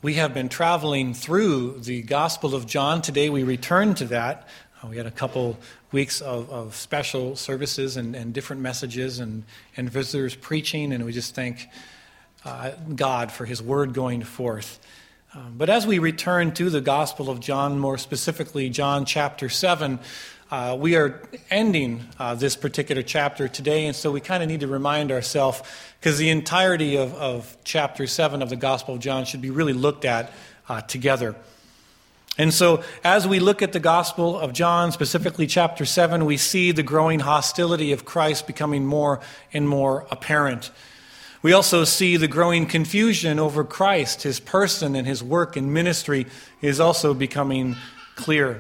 We have been traveling through the Gospel of John. Today we return to that. We had a couple weeks of special services and different messages and visitors preaching, and we just thank God for his word going forth. But as we return to the Gospel of John, more specifically John chapter 7, we are ending this particular chapter today, and so we kind of need to remind ourselves, because the entirety of chapter 7 of the Gospel of John should be really looked at together. And so as we look at the Gospel of John, specifically chapter 7, we see the growing hostility of Christ becoming more and more apparent. We also see the growing confusion over Christ, his person and his work and ministry is also becoming clear.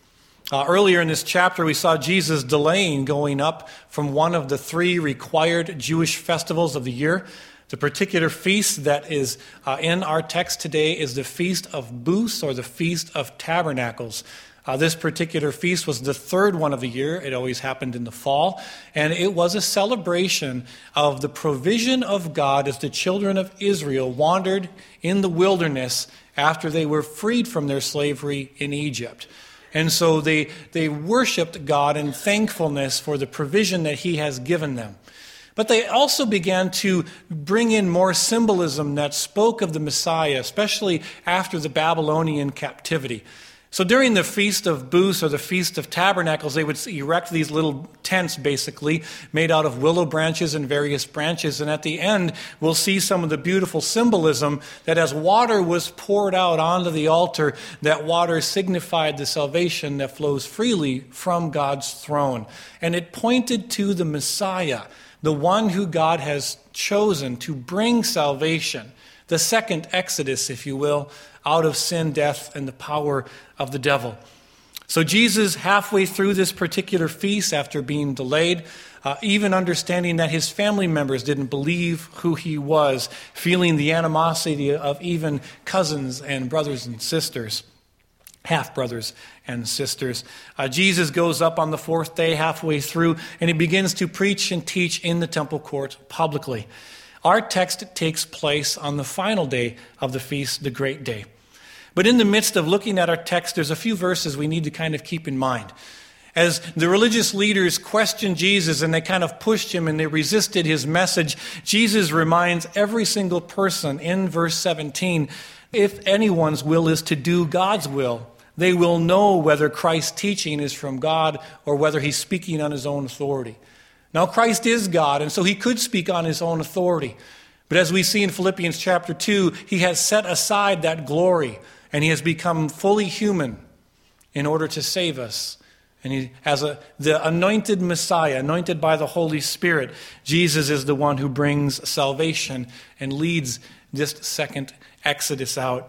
Earlier in this chapter, we saw Jesus delaying going up from one of the three required Jewish festivals of the year. The particular feast that is in our text today is the Feast of Booths, or the Feast of Tabernacles. This particular feast was the third one of the year. It always happened in the fall. And it was a celebration of the provision of God as the children of Israel wandered in the wilderness after they were freed from their slavery in Egypt. And so they worshiped God in thankfulness for the provision that he has given them. But they also began to bring in more symbolism that spoke of the Messiah, especially after the Babylonian captivity. So during the Feast of Booths, or the Feast of Tabernacles, they would erect these little tents, basically, made out of willow branches and various branches. And at the end, we'll see some of the beautiful symbolism that as water was poured out onto the altar, that water signified the salvation that flows freely from God's throne. And it pointed to the Messiah, the one who God has chosen to bring salvation, the second Exodus, if you will, out of sin, death, and the power of the devil. So Jesus, halfway through this particular feast, after being delayed, even understanding that his family members didn't believe who he was, feeling the animosity of even cousins and brothers and sisters, half-brothers and sisters. Jesus goes up on the fourth day, halfway through, and he begins to preach and teach in the temple court publicly. Our text takes place on the final day of the feast, the great day. But in the midst of looking at our text, there's a few verses we need to kind of keep in mind. As the religious leaders questioned Jesus and they kind of pushed him and they resisted his message, Jesus reminds every single person in verse 17, if anyone's will is to do God's will, they will know whether Christ's teaching is from God or whether he's speaking on his own authority. Now, Christ is God, and so he could speak on his own authority. But as we see in Philippians chapter 2, he has set aside that glory, and he has become fully human in order to save us. And he, as the anointed Messiah, anointed by the Holy Spirit, Jesus is the one who brings salvation and leads this second Exodus out.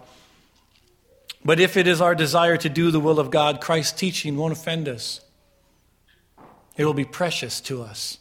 But if it is our desire to do the will of God, Christ's teaching won't offend us. It will be precious to us.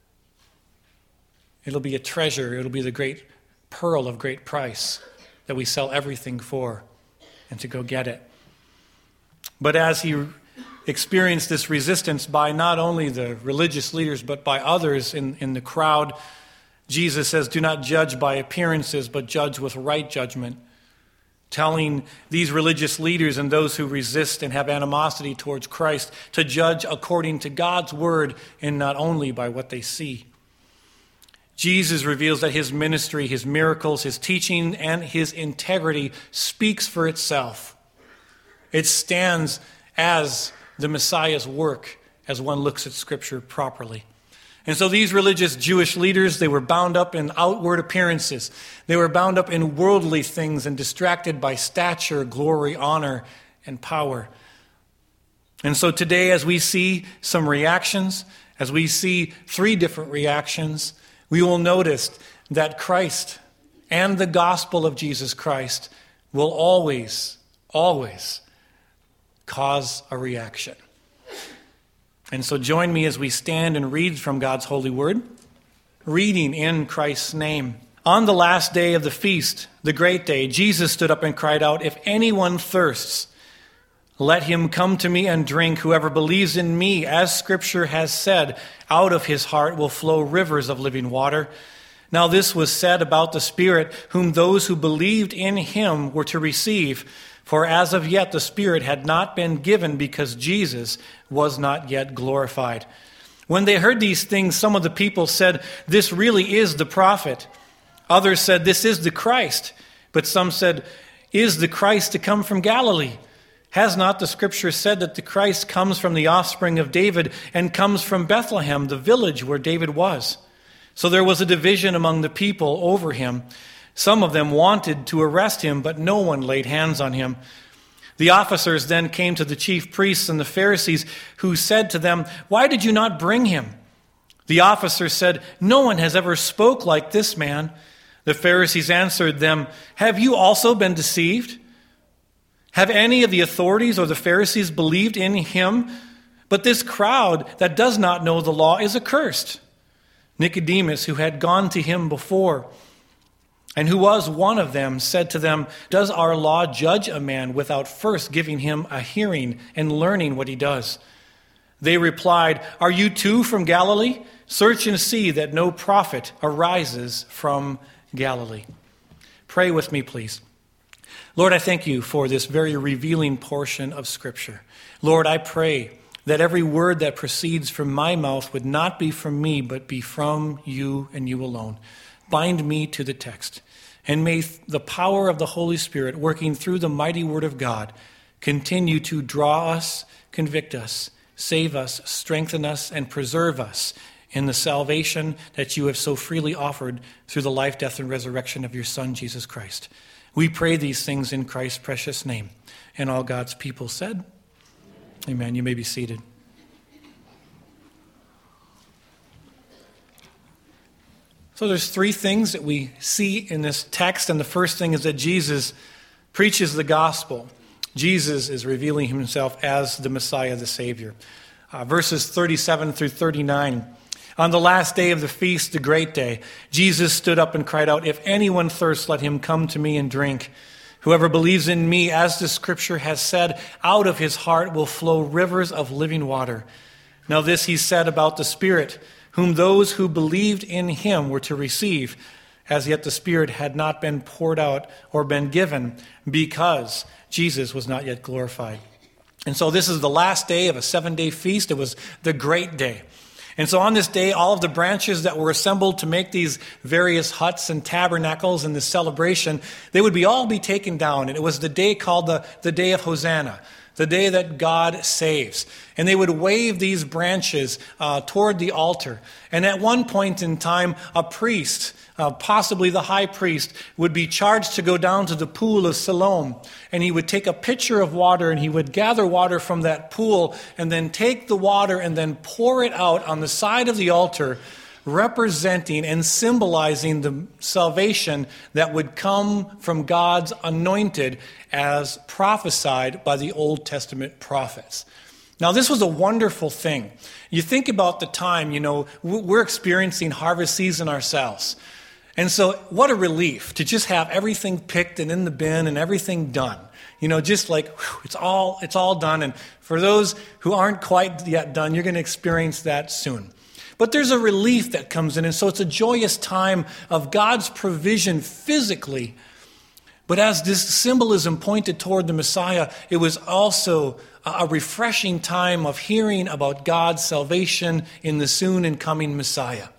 It'll be a treasure. It'll be the great pearl of great price that we sell everything for and to go get it. But as he experienced this resistance by not only the religious leaders but by others in the crowd, Jesus says, do not judge by appearances but judge with right judgment, telling these religious leaders and those who resist and have animosity towards Christ to judge according to God's word and not only by what they see. Jesus reveals that his ministry, his miracles, his teaching, and his integrity speaks for itself. It stands as the Messiah's work as one looks at Scripture properly. And so these religious Jewish leaders, they were bound up in outward appearances. They were bound up in worldly things and distracted by stature, glory, honor, and power. And so today, as we see some reactions, as we see three different reactions, we will notice that Christ and the gospel of Jesus Christ will always cause a reaction. And so join me as we stand and read from God's holy word, reading in Christ's name. On the last day of the feast, the great day, Jesus stood up and cried out, if anyone thirsts, let him come to me and drink. Whoever believes in me, as Scripture has said, out of his heart will flow rivers of living water. Now this was said about the Spirit, whom those who believed in him were to receive. For as of yet the Spirit had not been given because Jesus was not yet glorified. When they heard these things, some of the people said, "This really is the prophet." Others said, "This is the Christ." But some said, "Is the Christ to come from Galilee? Has not the Scripture said that the Christ comes from the offspring of David and comes from Bethlehem, the village where David was?" So there was a division among the people over him. Some of them wanted to arrest him, but no one laid hands on him. The officers then came to the chief priests and the Pharisees, who said to them, "Why did you not bring him?" The officers said, "No one has ever spoke like this man." The Pharisees answered them, "Have you also been deceived? Have any of the authorities or the Pharisees believed in him? But this crowd that does not know the law is accursed." Nicodemus, who had gone to him before, and who was one of them, said to them, "Does our law judge a man without first giving him a hearing and learning what he does?" They replied, "Are you too from Galilee? Search and see that no prophet arises from Galilee." Pray with me, please. Lord, I thank you for this very revealing portion of Scripture. Lord, I pray that every word that proceeds from my mouth would not be from me, but be from you and you alone. Bind me to the text, and may the power of the Holy Spirit working through the mighty word of God continue to draw us, convict us, save us, strengthen us, and preserve us in the salvation that you have so freely offered through the life, death, and resurrection of your Son, Jesus Christ. We pray these things in Christ's precious name. And all God's people said, Amen. You may be seated. So there's three things that we see in this text, and the first thing is that Jesus preaches the gospel. Jesus is revealing himself as the Messiah, the Savior. Verses 37 through 39. On the last day of the feast, the great day, Jesus stood up and cried out, "If anyone thirsts, let him come to me and drink. Whoever believes in me, as the Scripture has said, out of his heart will flow rivers of living water." Now this he said about the Spirit, whom those who believed in him were to receive. As yet the Spirit had not been poured out or been given, because Jesus was not yet glorified. And so this is the last day of a 7-day feast. It was the great day. And so on this day, all of the branches that were assembled to make these various huts and tabernacles in this celebration, they would all be taken down. And it was the day called the Day of Hosanna, the day that God saves. And they would wave these branches toward the altar. And at one point in time, a priest, possibly the high priest, would be charged to go down to the pool of Siloam. And he would take a pitcher of water and he would gather water from that pool and then take the water and then pour it out on the side of the altar, representing and symbolizing the salvation that would come from God's anointed as prophesied by the Old Testament prophets. Now, this was a wonderful thing. You think about the time, we're experiencing harvest season ourselves. And so what a relief to just have everything picked and in the bin and everything done. Just like, whew, it's all done. And for those who aren't quite yet done, you're going to experience that soon. But there's a relief that comes in. And so it's a joyous time of God's provision physically. But as this symbolism pointed toward the Messiah, it was also a refreshing time of hearing about God's salvation in the soon and coming Messiah.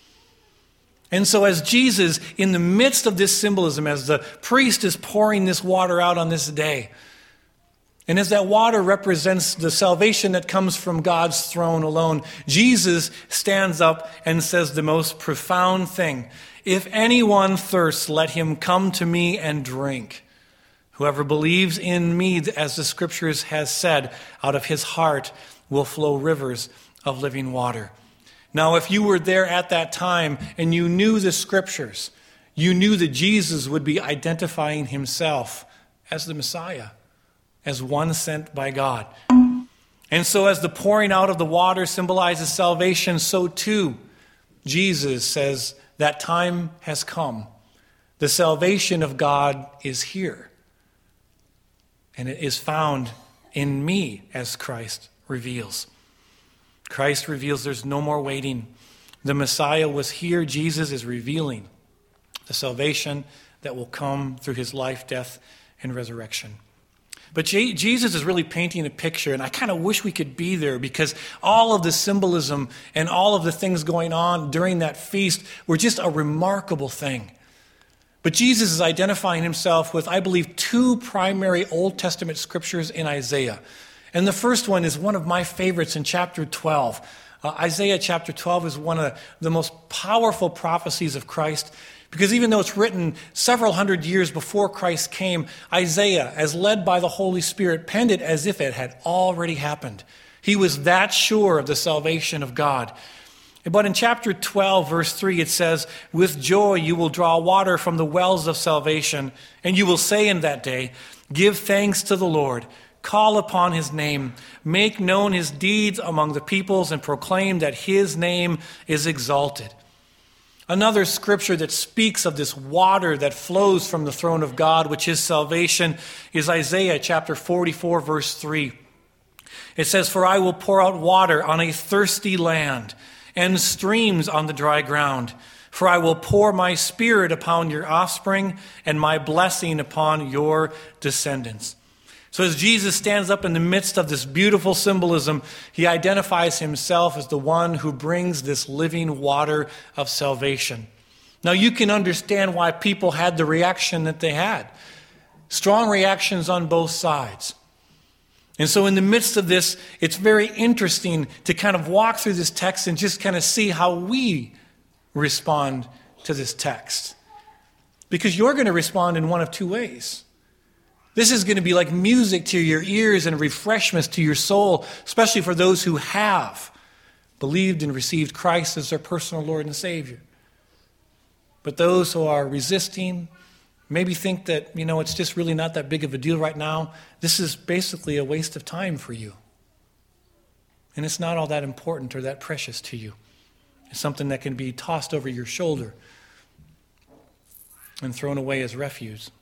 And so as Jesus, in the midst of this symbolism, as the priest is pouring this water out on this day, and as that water represents the salvation that comes from God's throne alone, Jesus stands up and says the most profound thing. "If anyone thirsts, let him come to me and drink. Whoever believes in me, as the Scriptures has said, out of his heart will flow rivers of living water." Now, if you were there at that time and you knew the Scriptures, you knew that Jesus would be identifying himself as the Messiah, as one sent by God. And so as the pouring out of the water symbolizes salvation, so too Jesus says that time has come. The salvation of God is here. And it is found in me, as Christ reveals. Christ reveals there's no more waiting. The Messiah was here. Jesus is revealing the salvation that will come through his life, death, and resurrection. But Jesus is really painting a picture, and I kind of wish we could be there because all of the symbolism and all of the things going on during that feast were just a remarkable thing. But Jesus is identifying himself with, I believe, two primary Old Testament scriptures in Isaiah. And the first one is one of my favorites in chapter 12. Isaiah chapter 12 is one of the most powerful prophecies of Christ, because even though it's written several hundred years before Christ came, Isaiah, as led by the Holy Spirit, penned it as if it had already happened. He was that sure of the salvation of God. But in chapter 12, verse 3, it says, "With joy you will draw water from the wells of salvation, and you will say in that day, 'Give thanks to the Lord. Call upon his name. Make known his deeds among the peoples, and proclaim that his name is exalted.'" Another scripture that speaks of this water that flows from the throne of God, which is salvation, is Isaiah chapter 44, verse 3. It says, "For I will pour out water on a thirsty land, and streams on the dry ground. For I will pour my spirit upon your offspring, and my blessing upon your descendants." So as Jesus stands up in the midst of this beautiful symbolism, he identifies himself as the one who brings this living water of salvation. Now you can understand why people had the reaction that they had. Strong reactions on both sides. And so in the midst of this, it's very interesting to kind of walk through this text and just kind of see how we respond to this text. Because you're going to respond in one of two ways. This is going to be like music to your ears and refreshments to your soul, especially for those who have believed and received Christ as their personal Lord and Savior. But those who are resisting, maybe think that, it's just really not that big of a deal right now, this is basically a waste of time for you. And it's not all that important or that precious to you. It's something that can be tossed over your shoulder and thrown away as refuse.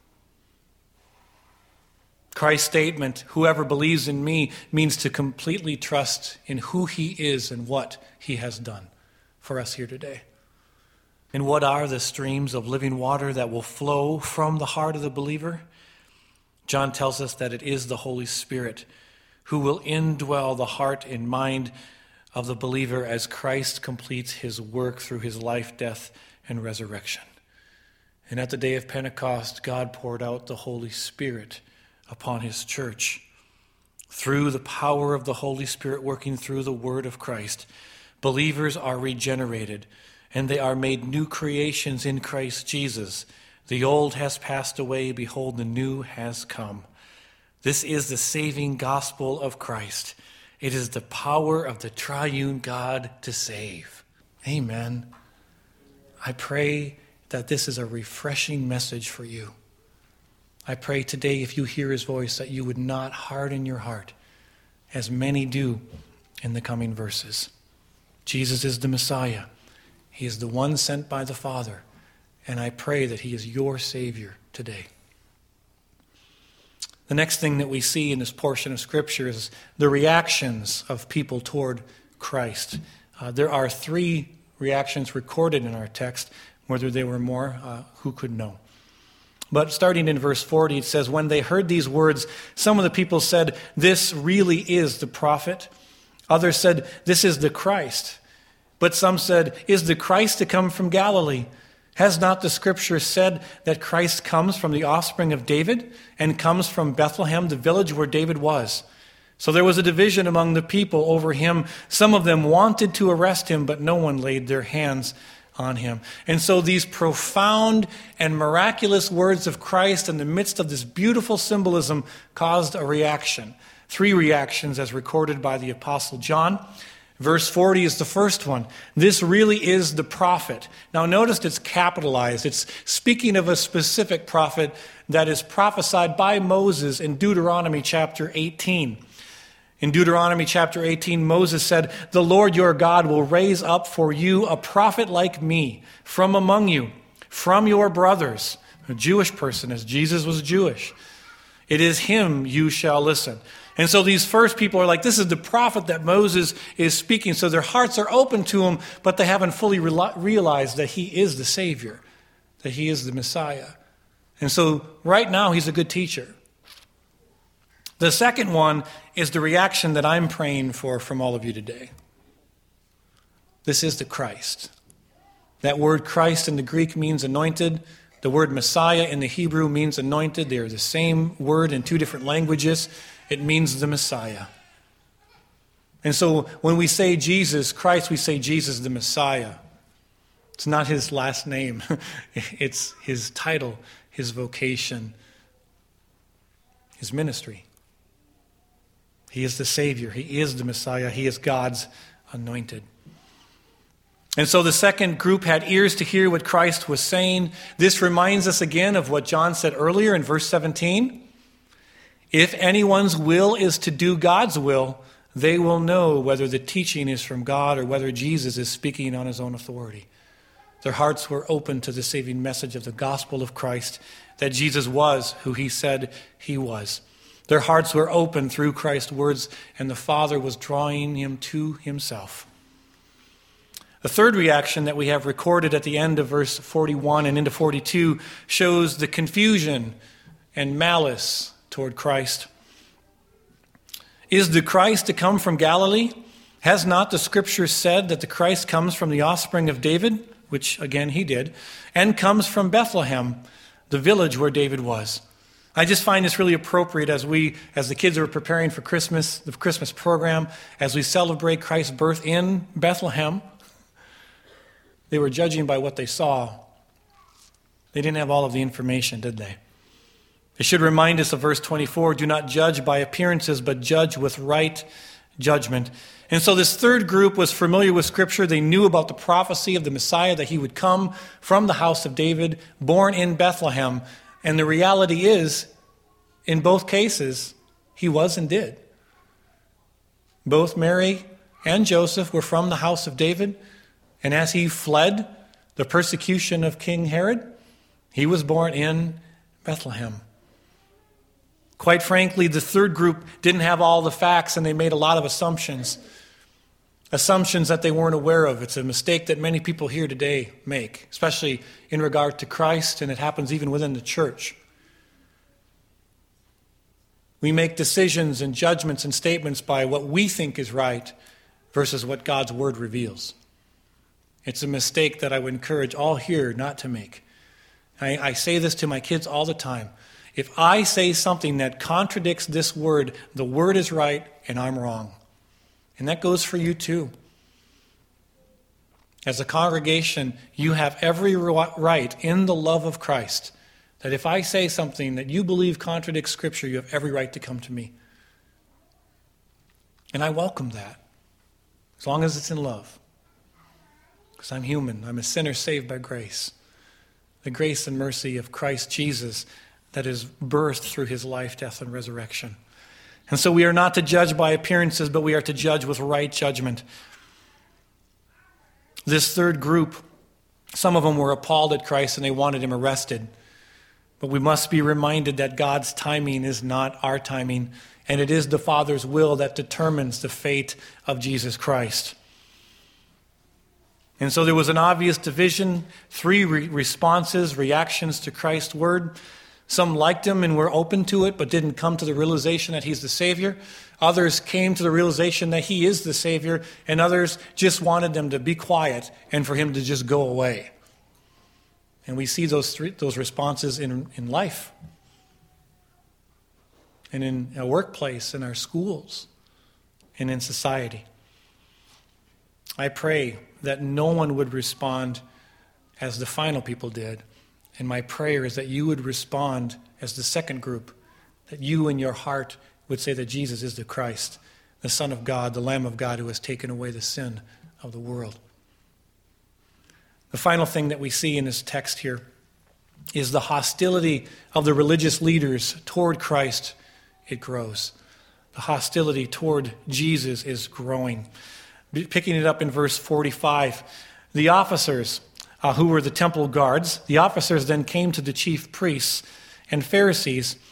Christ's statement, "Whoever believes in me," means to completely trust in who he is and what he has done for us here today. And what are the streams of living water that will flow from the heart of the believer? John tells us that it is the Holy Spirit who will indwell the heart and mind of the believer as Christ completes his work through his life, death, and resurrection. And at the day of Pentecost, God poured out the Holy Spirit upon his church. Through the power of the Holy Spirit working through the word of Christ, believers are regenerated, and they are made new creations in Christ Jesus. The old has passed away, behold, the new has come. This is the saving gospel of Christ. It is the power of the triune God to save. Amen. I pray that this is a refreshing message for you. I pray today, if you hear his voice, that you would not harden your heart, as many do in the coming verses. Jesus is the Messiah. He is the one sent by the Father, and I pray that he is your Savior today. The next thing that we see in this portion of Scripture is the reactions of people toward Christ. There are three reactions recorded in our text. Whether there were more, who could know? But starting in verse 40, it says, "When they heard these words, some of the people said, 'This really is the prophet.' Others said, 'This is the Christ.' But some said, 'Is the Christ to come from Galilee? Has not the Scripture said that Christ comes from the offspring of David and comes from Bethlehem, the village where David was?' So there was a division among the people over him. Some of them wanted to arrest him, but no one laid their hands on him." And so these profound and miraculous words of Christ in the midst of this beautiful symbolism caused a reaction. Three reactions as recorded by the Apostle John. Verse 40 is the first one. "This really is the prophet." Now notice it's capitalized. It's speaking of a specific prophet that is prophesied by Moses in Deuteronomy chapter 18. In Deuteronomy chapter 18, Moses said, "The Lord your God will raise up for you a prophet like me from among you, from your brothers," a Jewish person, as Jesus was Jewish. It is him you shall listen. And so these first people are like, this is the prophet that Moses is speaking. So their hearts are open to him, but they haven't fully realized that he is the Savior, that he is the Messiah. And so right now he's a good teacher. The second one is the reaction that I'm praying for from all of you today. This is the Christ. That word Christ in the Greek means anointed. The word Messiah in the Hebrew means anointed. They are the same word in two different languages. It means the Messiah. And so when we say Jesus Christ, we say Jesus the Messiah. It's not his last name. It's his title, his vocation, his ministry. He is the Savior. He is the Messiah. He is God's anointed. And so the second group had ears to hear what Christ was saying. This reminds us again of what John said earlier in verse 17. If anyone's will is to do God's will, they will know whether the teaching is from God or whether Jesus is speaking on his own authority. Their hearts were open to the saving message of the gospel of Christ, that Jesus was who he said he was. Their hearts were open through Christ's words, and the Father was drawing him to himself. The third reaction that we have recorded at the end of verse 41 and into 42 shows the confusion and malice toward Christ. Is the Christ to come from Galilee? Has not the Scripture said that the Christ comes from the offspring of David, which again he did, and comes from Bethlehem, the village where David was? I just find this really appropriate as the kids are preparing for Christmas, the Christmas program, as we celebrate Christ's birth in Bethlehem. They were judging by what they saw. They didn't have all of the information, did they? It should remind us of verse 24, do not judge by appearances, but judge with right judgment. And so this third group was familiar with Scripture. They knew about the prophecy of the Messiah, that he would come from the house of David, born in Bethlehem. And the reality is, in both cases, he was and did. Both Mary and Joseph were from the house of David. And as he fled the persecution of King Herod, he was born in Bethlehem. Quite frankly, the third group didn't have all the facts, and they made a lot of assumptions. Assumptions that they weren't aware of. It's a mistake that many people here today make, especially in regard to Christ, and it happens even within the church. We make decisions and judgments and statements by what we think is right versus what God's Word reveals. It's a mistake that I would encourage all here not to make. I say this to my kids all the time. If I say something that contradicts this word, the word is right and I'm wrong. And that goes for you too. As a congregation, you have every right in the love of Christ that if I say something that you believe contradicts Scripture, you have every right to come to me. And I welcome that, as long as it's in love. Because I'm human. I'm a sinner saved by grace. The grace and mercy of Christ Jesus that is birthed through his life, death, and resurrection. And so we are not to judge by appearances, but we are to judge with right judgment. This third group, some of them were appalled at Christ and they wanted him arrested. But we must be reminded that God's timing is not our timing, and it is the Father's will that determines the fate of Jesus Christ. And so there was an obvious division, three responses, reactions to Christ's word. Some liked him and were open to it, but didn't come to the realization that he's the Savior. Others came to the realization that he is the Savior, and others just wanted them to be quiet and for him to just go away. And we see those responses in life, and in our workplace, in our schools, and in society. I pray that no one would respond as the final people did. And my prayer is that you would respond as the second group, that you in your heart would say that Jesus is the Christ, the Son of God, the Lamb of God who has taken away the sin of the world. The final thing that we see in this text here is the hostility of the religious leaders toward Christ. It grows. The hostility toward Jesus is growing. Picking it up in verse 45, the officers who were the temple guards, the officers then came to the chief priests and Pharisees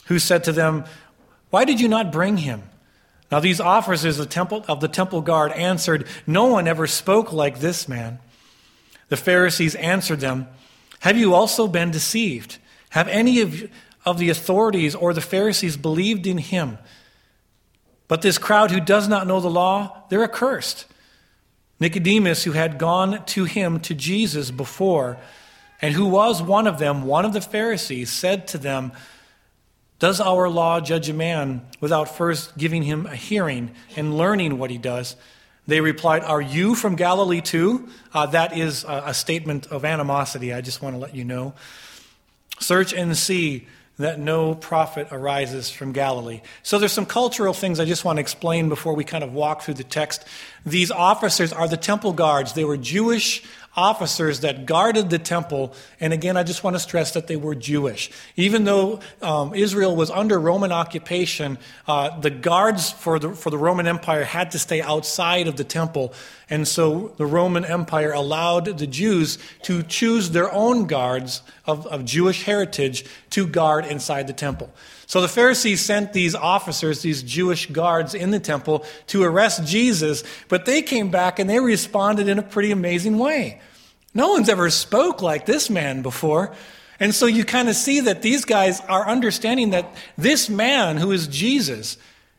who said to them, "Why did you not bring him?" Now these officers of the temple guard answered, "No one ever spoke like this man." The Pharisees answered them, "Have you also been deceived? Have any of the authorities or the Pharisees believed in him? But this crowd who does not know the law, they're accursed." Nicodemus, who had gone to him, to Jesus before, and who was one of them, one of the Pharisees, said to them, "Does our law judge a man without first giving him a hearing and learning what he does?" They replied, "Are you from Galilee too?" That is a statement of animosity, I just want to let you know. "Search and see that no prophet arises from Galilee." So there's some cultural things I just want to explain before we kind of walk through the text. These officers are the temple guards. They were Jewish officers that guarded the temple. And again, I just want to stress that they were Jewish. Even though Israel was under Roman occupation, the guards for the Roman Empire had to stay outside of the temple. And so the Roman Empire allowed the Jews to choose their own guards of Jewish heritage to guard inside the temple. So the Pharisees sent these officers, these Jewish guards in the temple to arrest Jesus, but they came back and they responded in a pretty amazing way. No one's ever spoke like this man before. And so you kind of see that these guys are understanding that this man who is Jesus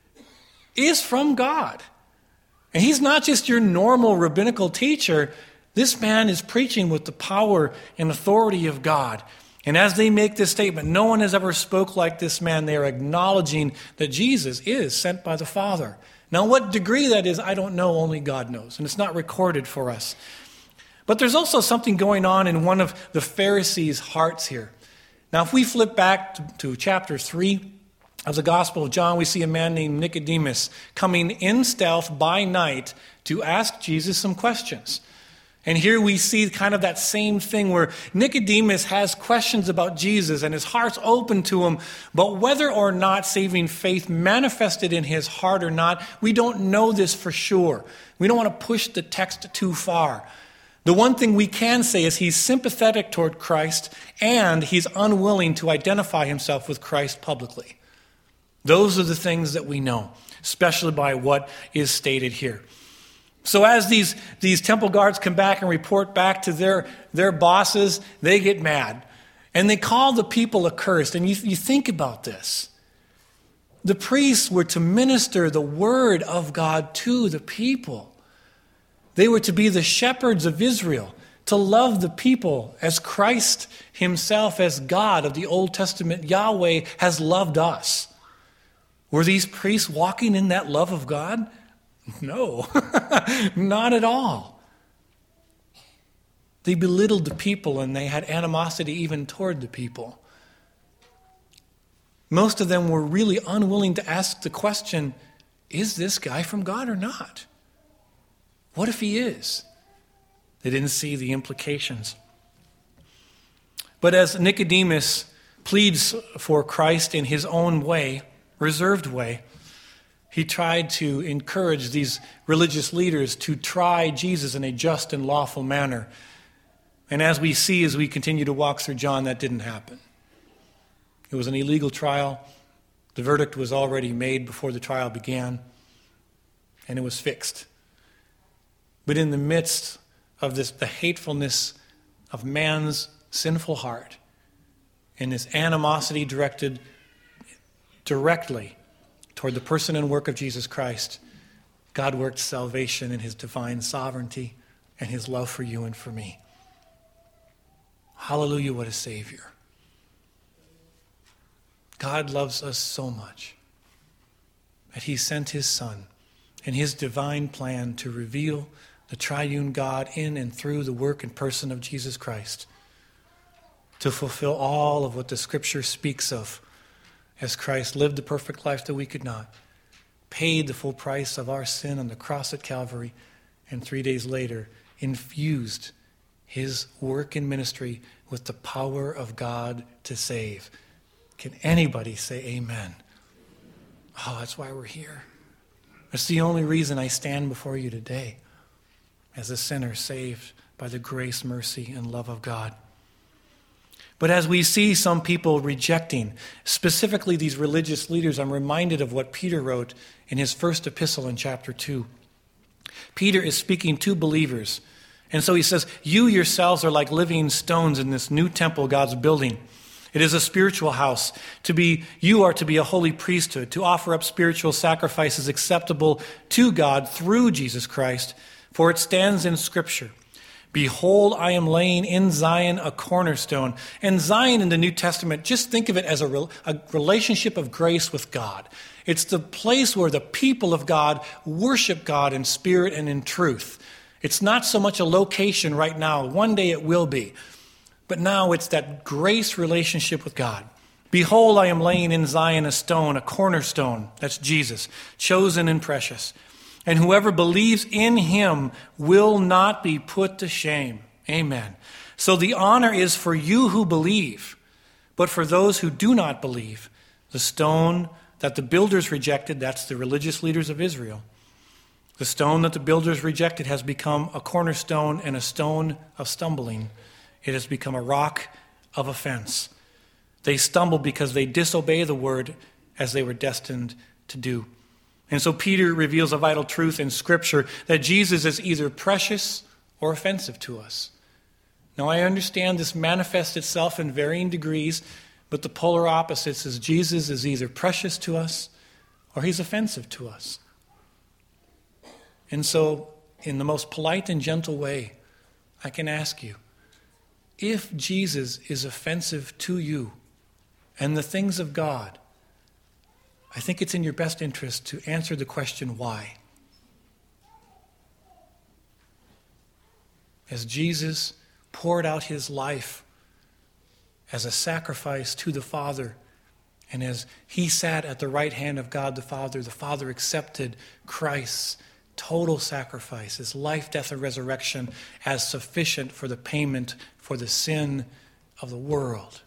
is from God. And he's not just your normal rabbinical teacher. This man is preaching with the power and authority of God. And as they make this statement, no one has ever spoke like this man, they are acknowledging that Jesus is sent by the Father. Now, what degree that is, I don't know, only God knows. And it's not recorded for us. But there's also something going on in one of the Pharisees' hearts here. Now, if we flip back to chapter 3 of the Gospel of John, we see a man named Nicodemus coming in stealth by night to ask Jesus some questions. And here we see kind of that same thing where Nicodemus has questions about Jesus and his heart's open to him, but whether or not saving faith manifested in his heart or not, we don't know this for sure. We don't want to push the text too far. The one thing we can say is he's sympathetic toward Christ and he's unwilling to identify himself with Christ publicly. Those are the things that we know, especially by what is stated here. So as these temple guards come back and report back to their bosses, they get mad. And they call the people accursed. And you think about this. The priests were to minister the word of God to the people. They were to be the shepherds of Israel, to love the people as Christ himself, as God of the Old Testament, Yahweh, has loved us. Were these priests walking in that love of God? No, not at all. They belittled the people and they had animosity even toward the people. Most of them were really unwilling to ask the question, is this guy from God or not? What if he is? They didn't see the implications. But as Nicodemus pleads for Christ in his own way, reserved way, he tried to encourage these religious leaders to try Jesus in a just and lawful manner. And as we see as we continue to walk through John, that didn't happen. It was an illegal trial. The verdict was already made before the trial began, and it was fixed. But in the midst of this, the hatefulness of man's sinful heart, and this animosity directed directly toward the person and work of Jesus Christ, God worked salvation in his divine sovereignty and his love for you and for me. Hallelujah, what a Savior. God loves us so much that he sent his Son in his divine plan to reveal the triune God in and through the work and person of Jesus Christ, to fulfill all of what the Scripture speaks of as Christ lived the perfect life that we could not, paid the full price of our sin on the cross at Calvary, and 3 days later infused his work and ministry with the power of God to save. Can anybody say amen? Oh, that's why we're here. That's the only reason I stand before you today, as a sinner saved by the grace, mercy, and love of God. But as we see some people rejecting, specifically these religious leaders, I'm reminded of what Peter wrote in his first epistle in chapter 2. Peter is speaking to believers. And so he says, you yourselves are like living stones in this new temple God's building. It is a spiritual house. You are to be a holy priesthood, to offer up spiritual sacrifices acceptable to God through Jesus Christ. For it stands in Scripture, behold, I am laying in Zion a cornerstone. And Zion in the New Testament, just think of it as a relationship of grace with God. It's the place where the people of God worship God in spirit and in truth. It's not so much a location right now. One day it will be. But now it's that grace relationship with God. Behold, I am laying in Zion a stone, a cornerstone. That's Jesus, chosen and precious. And whoever believes in him will not be put to shame. Amen. So the honor is for you who believe. But for those who do not believe, the stone that the builders rejected, that's the religious leaders of Israel, the stone that the builders rejected has become a cornerstone and a stone of stumbling. It has become a rock of offense. They stumble because they disobey the word as they were destined to do. And so Peter reveals a vital truth in Scripture that Jesus is either precious or offensive to us. Now I understand this manifests itself in varying degrees, but the polar opposite is Jesus is either precious to us or he's offensive to us. And so in the most polite and gentle way, I can ask you, if Jesus is offensive to you and the things of God, I think it's in your best interest to answer the question, why? As Jesus poured out his life as a sacrifice to the Father, and as he sat at the right hand of God the Father accepted Christ's total sacrifice, his life, death, and resurrection as sufficient for the payment for the sin of the world.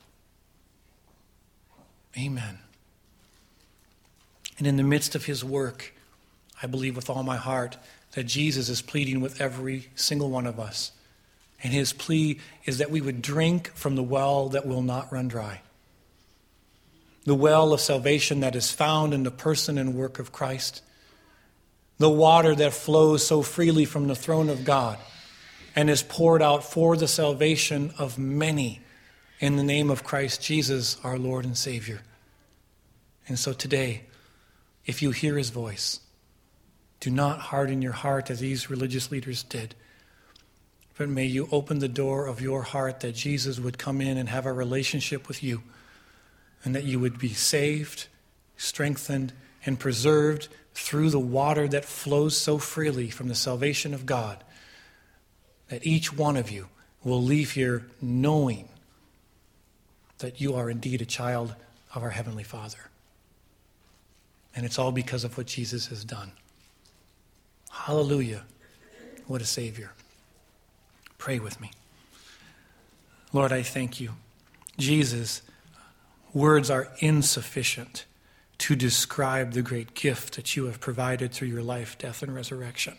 Amen. And in the midst of his work, I believe with all my heart that Jesus is pleading with every single one of us. And his plea is that we would drink from the well that will not run dry. The well of salvation that is found in the person and work of Christ. The water that flows so freely from the throne of God and is poured out for the salvation of many in the name of Christ Jesus, our Lord and Savior. And so today, if you hear his voice, do not harden your heart as these religious leaders did. But may you open the door of your heart that Jesus would come in and have a relationship with you, and that you would be saved, strengthened, and preserved through the water that flows so freely from the salvation of God, that each one of you will leave here knowing that you are indeed a child of our Heavenly Father. And it's all because of what Jesus has done. Hallelujah. What a Savior. Pray with me. Lord, I thank you. Jesus, words are insufficient to describe the great gift that you have provided through your life, death, and resurrection.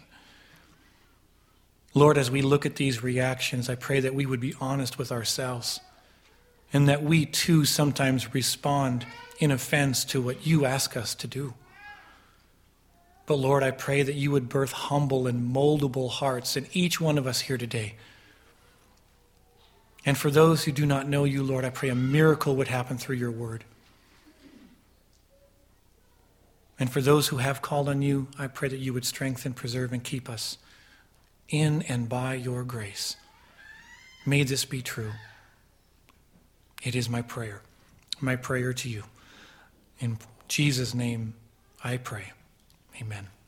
Lord, as we look at these reactions, I pray that we would be honest with ourselves and that we too sometimes respond in offense to what you ask us to do. But Lord, I pray that you would birth humble and moldable hearts in each one of us here today. And for those who do not know you, Lord, I pray a miracle would happen through your word. And for those who have called on you, I pray that you would strengthen, preserve, and keep us in and by your grace. May this be true. It is my prayer to you. In Jesus' name I pray. Amen.